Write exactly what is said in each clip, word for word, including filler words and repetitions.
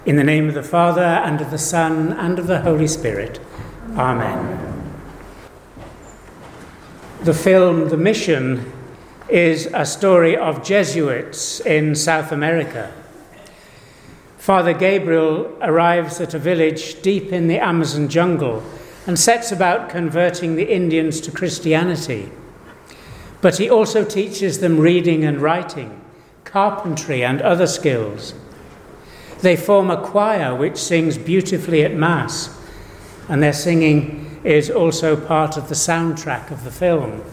In the name of the Father, and of the Son, and of the Holy Spirit. Amen. The film The Mission is a story of Jesuits in South America. Father Gabriel arrives at a village deep in the Amazon jungle and sets about converting the Indians to Christianity. But he also teaches them reading and writing, carpentry and other skills. They form a choir which sings beautifully at Mass, and their singing is also part of the soundtrack of the film.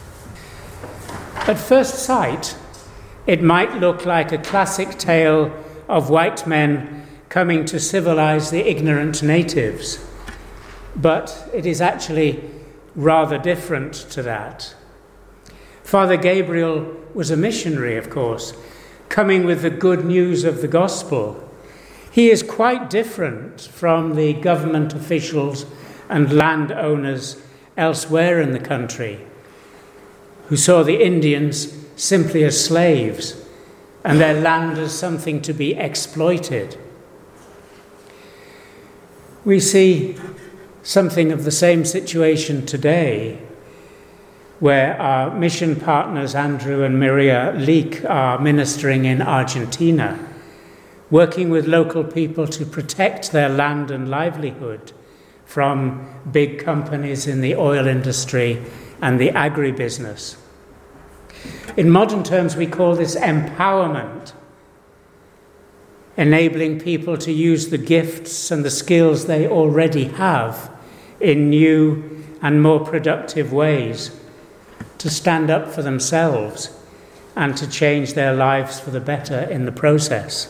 At first sight, it might look like a classic tale of white men coming to civilize the ignorant natives, but it is actually rather different to that. Father Gabriel was a missionary, of course, coming with the good news of the gospel. He is quite different from the government officials and landowners elsewhere in the country, who saw the Indians simply as slaves and their land as something to be exploited. We see something of the same situation today, where our mission partners Andrew and Maria Leek are ministering in Argentina, working with local people to protect their land and livelihood from big companies in the oil industry and the agribusiness. In modern terms, we call this empowerment, enabling people to use the gifts and the skills they already have in new and more productive ways to stand up for themselves and to change their lives for the better in the process.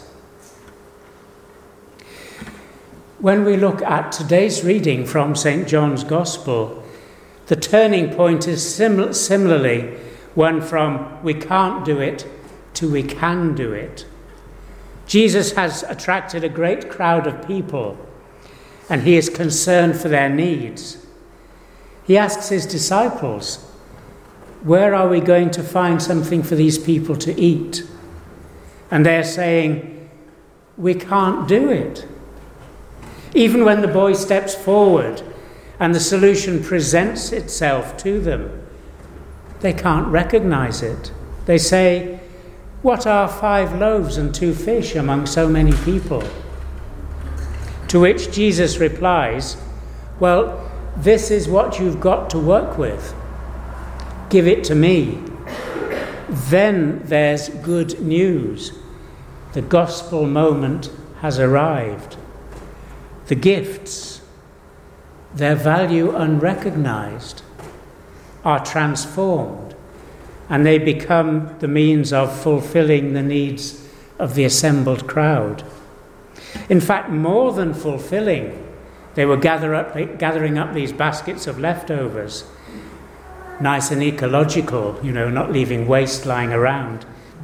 When we look at today's reading from Saint John's Gospel, the turning point is sim- similarly one from we can't do it to we can do it. Jesus has attracted a great crowd of people, and he is concerned for their needs. He asks his disciples, where are we going to find something for these people to eat? And they're saying, we can't do it. Even when the boy steps forward and the solution presents itself to them, they can't recognize it. They say, what are five loaves and two fish among so many people? To which Jesus replies, well, this is what you've got to work with. Give it to me. Then there's good news. The gospel moment has arrived. The gifts, their value unrecognized, are transformed, and they become the means of fulfilling the needs of the assembled crowd. In fact, more than fulfilling, they were gather up, gathering up these baskets of leftovers, nice and ecological, you know, not leaving waste lying around.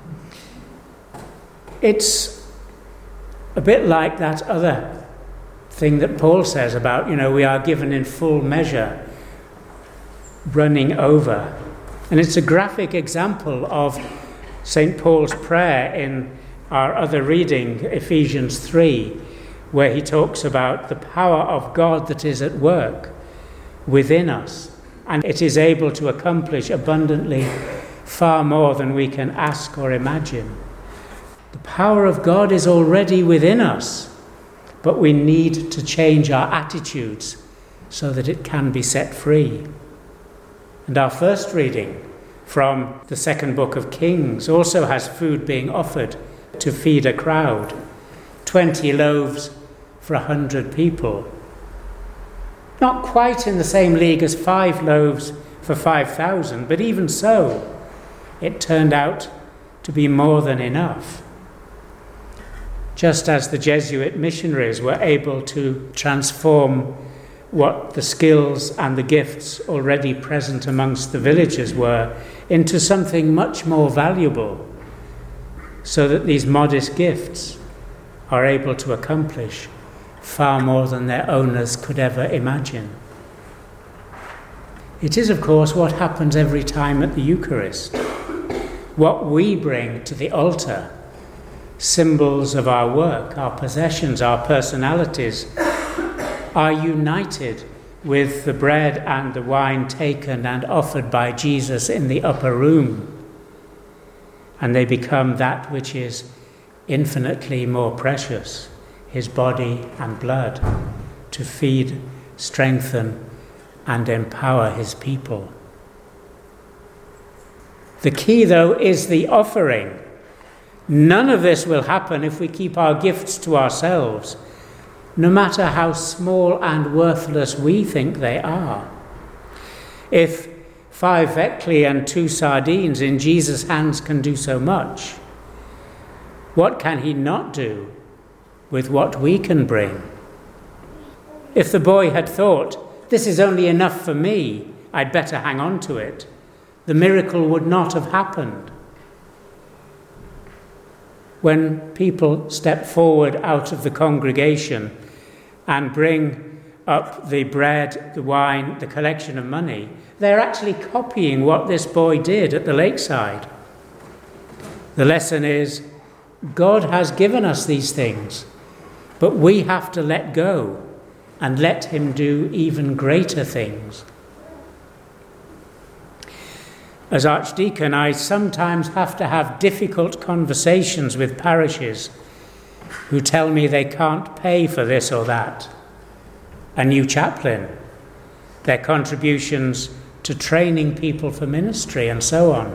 It's a bit like that other thing that Paul says about, you know, we are given in full measure, running over. And it's a graphic example of Saint Paul's prayer in our other reading, Ephesians three, where he talks about the power of God that is at work within us, and it is able to accomplish abundantly far more than we can ask or imagine. The power of God is already within us, but we need to change our attitudes so that it can be set free. And our first reading from the second book of Kings also has food being offered to feed a crowd. Twenty loaves for a hundred people. Not quite in the same league as five loaves for five thousand, but even so, it turned out to be more than enough. Just as the Jesuit missionaries were able to transform what the skills and the gifts already present amongst the villagers were into something much more valuable, so that these modest gifts are able to accomplish far more than their owners could ever imagine. It is, of course, what happens every time at the Eucharist. What we bring to the altar symbols of our work, our possessions, our personalities, are united with the bread and the wine taken and offered by Jesus in the upper room. And they become that which is infinitely more precious, his body and blood, to feed, strengthen, and empower his people. The key, though, is the offering. None of this will happen if we keep our gifts to ourselves, no matter how small and worthless we think they are. If five vekli and two sardines in Jesus' hands can do so much, what can he not do with what we can bring? If the boy had thought, this is only enough for me, I'd better hang on to it, the miracle would not have happened. When people step forward out of the congregation and bring up the bread, the wine, the collection of money, they're actually copying what this boy did at the lakeside. The lesson is, God has given us these things, but we have to let go and let him do even greater things. As Archdeacon, I sometimes have to have difficult conversations with parishes who tell me they can't pay for this or that, a new chaplain, their contributions to training people for ministry, and so on.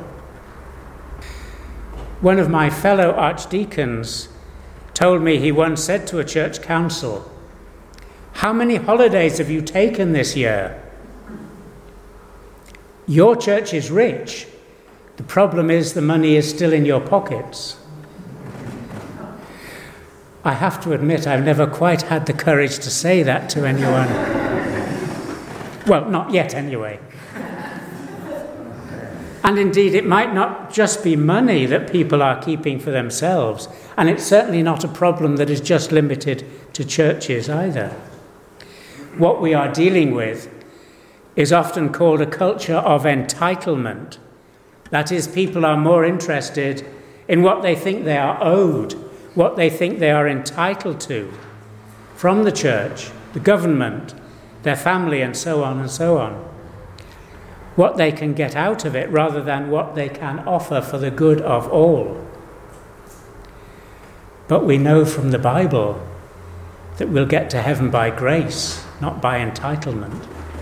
One of my fellow archdeacons told me he once said to a church council, "How many holidays have you taken this year? Your church is rich. The problem is the money is still in your pockets." I have to admit I've never quite had the courage to say that to anyone. Well, not yet anyway. And indeed, it might not just be money that people are keeping for themselves, and it's certainly not a problem that is just limited to churches either. What we are dealing with is often called a culture of entitlement. That is, people are more interested in what they think they are owed, what they think they are entitled to from the church, the government, their family, and so on and so on. What they can get out of it rather than what they can offer for the good of all. But we know from the Bible that we'll get to heaven by grace, not by entitlement.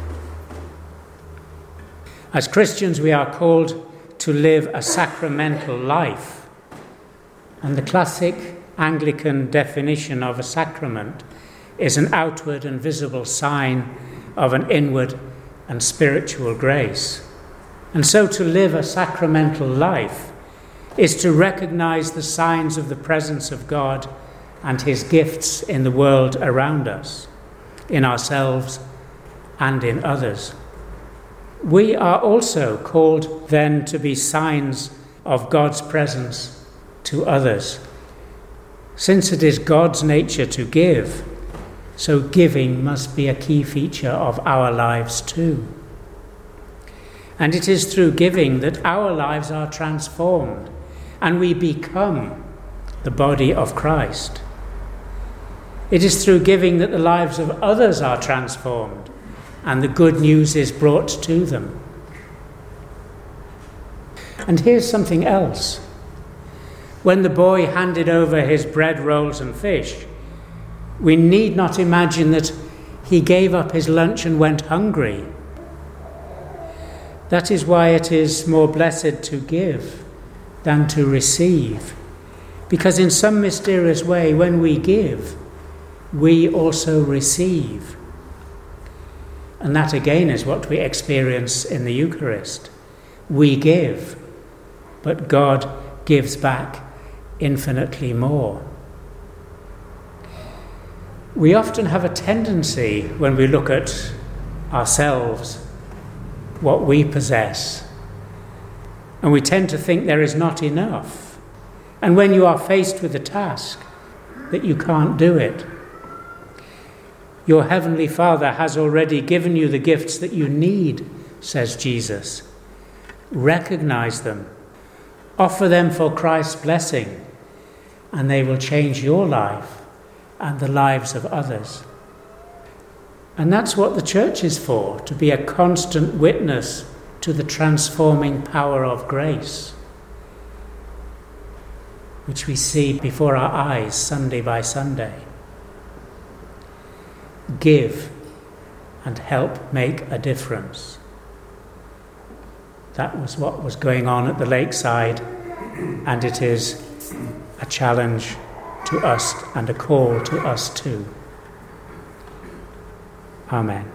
As Christians, we are called to live a sacramental life. And the classic Anglican definition of a sacrament is an outward and visible sign of an inward and spiritual grace. And so to live a sacramental life is to recognize the signs of the presence of God and his gifts in the world around us, in ourselves and in others. We are also called then to be signs of God's presence to others. Since it is God's nature to give, so giving must be a key feature of our lives too. And it is through giving that our lives are transformed and we become the body of Christ. It is through giving that the lives of others are transformed and the good news is brought to them. And here's something else. When the boy handed over his bread, rolls and fish, we need not imagine that he gave up his lunch and went hungry. That is why it is more blessed to give than to receive. Because in some mysterious way, when we give, we also receive. And that again is what we experience in the Eucharist. We give, but God gives back infinitely more. We often have a tendency, when we look at ourselves, what we possess, and we tend to think there is not enough. And when you are faced with a task, that you can't do it. Your Heavenly Father has already given you the gifts that you need, says Jesus. Recognize them. Offer them for Christ's blessing. and they will change your life and the lives of others. And that's what the church is for, to be a constant witness to the transforming power of grace, which we see before our eyes Sunday by Sunday. Give and help make a difference. That was what was going on at the lakeside, and it is a challenge to us and a call to us too. Amen.